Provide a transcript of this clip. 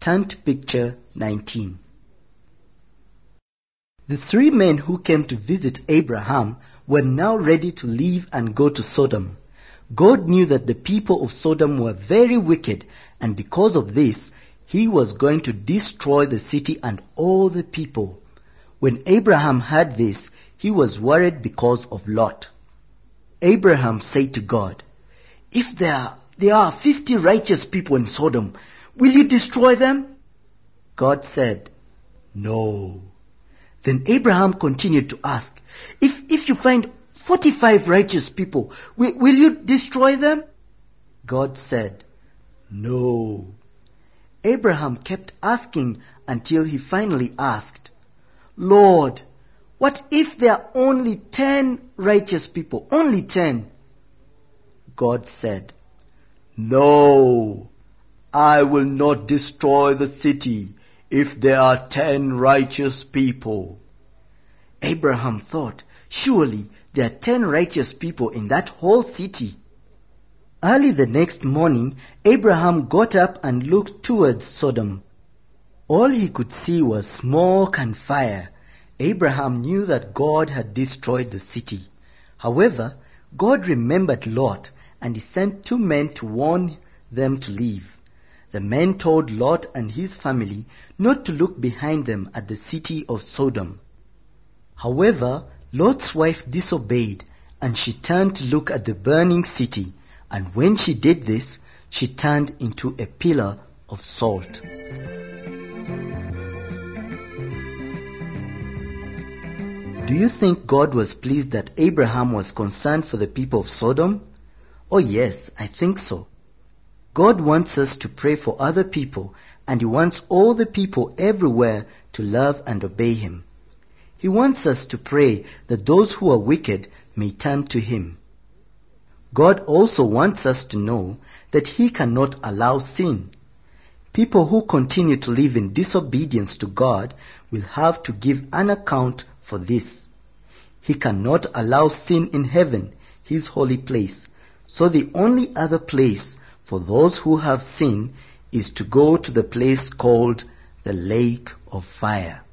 Turn to picture 19. The three men who came to visit Abraham were now ready to leave and go to Sodom. God knew that the people of Sodom were very wicked, and because of this, he was going to destroy the city and all the people. When Abraham heard this, he was worried because of Lot. Abraham said to God, "If there are 50 righteous people in Sodom, will you destroy them?" God said, "No." Then Abraham continued to ask, If you find 45 righteous people, will you destroy them?" God said, "No." Abraham kept asking until he finally asked, "Lord, what if there are only 10 righteous people? Only 10. God said, "No, I will not destroy the city if there are 10 righteous people." Abraham thought, surely there are 10 righteous people in that whole city. Early the next morning, Abraham got up and looked towards Sodom. All he could see was smoke and fire. Abraham knew that God had destroyed the city. However, God remembered Lot, and he sent 2 men to warn them to leave. The men told Lot and his family not to look behind them at the city of Sodom. However, Lot's wife disobeyed, and she turned to look at the burning city, and when she did this, she turned into a pillar of salt. Do you think God was pleased that Abraham was concerned for the people of Sodom? Oh yes, I think so. God wants us to pray for other people, and he wants all the people everywhere to love and obey him. He wants us to pray that those who are wicked may turn to him. God also wants us to know that he cannot allow sin. People who continue to live in disobedience to God will have to give an account for this. He cannot allow sin in heaven, his holy place. So the only other place for those who have sinned is to go to the place called the lake of fire.